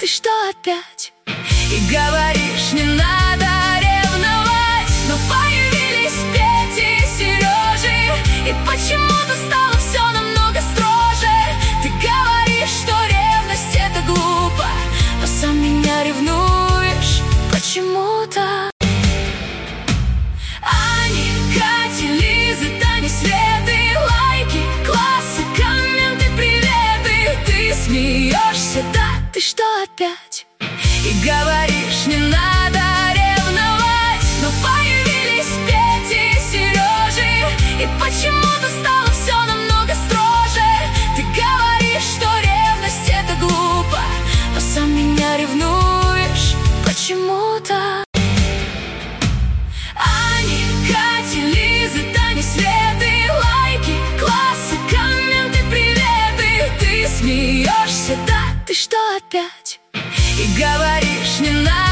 что опять? И говоришь, не надо ревновать, но появились Пети и Сережи, и почему-то стало все намного строже. Ты говоришь, что ревность это глупо, но сам меня ревнуешь почему-то. Ани, Кати, Лизы, Тани, Светы, лайки, классы, комменты, приветы. Ты смеешься, да, ты что опять? И говоришь, не надо ревновать, но появились Пети и Сережи, и почему-то стало все намного строже. Ты говоришь, что ревность это глупо, но сам меня ревнуешь почему-то. Ани, Кати, Лизы, Тани, Светы, лайки, классы, комменты, приветы. Ты смеешься, да, ты что опять? И говоришь, не надо